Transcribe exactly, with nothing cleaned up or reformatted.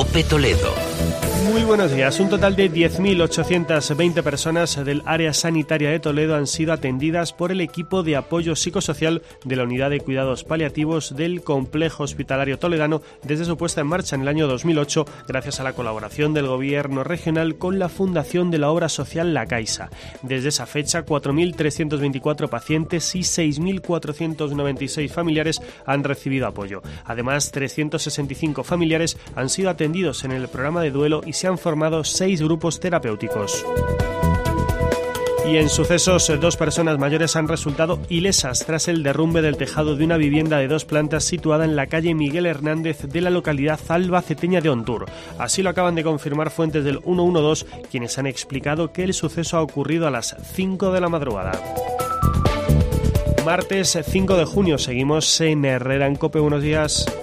COPE Toledo. Muy buenos días. Un total de diez mil ochocientas veinte personas del área sanitaria de Toledo han sido atendidas por el equipo de apoyo psicosocial de la Unidad de Cuidados Paliativos del Complejo Hospitalario Toledano desde su puesta en marcha en el año dos mil ocho, gracias a la colaboración del Gobierno regional con la Fundación de la Obra Social La Caixa. Desde esa fecha, cuatro mil trescientos veinticuatro pacientes y seis mil cuatrocientos noventa y seis familiares han recibido apoyo. Además, trescientos sesenta y cinco familiares han sido atendidos en el programa de duelo y se han formado seis grupos terapéuticos. Y en sucesos, dos personas mayores han resultado ilesas tras el derrumbe del tejado de una vivienda de dos plantas situada en la calle Miguel Hernández de la localidad albaceteña de Ontur. Así lo acaban de confirmar fuentes del ciento doce, quienes han explicado que el suceso ha ocurrido a las cinco de la madrugada. Martes cinco de junio, seguimos en Herrera en COPE. Buenos días.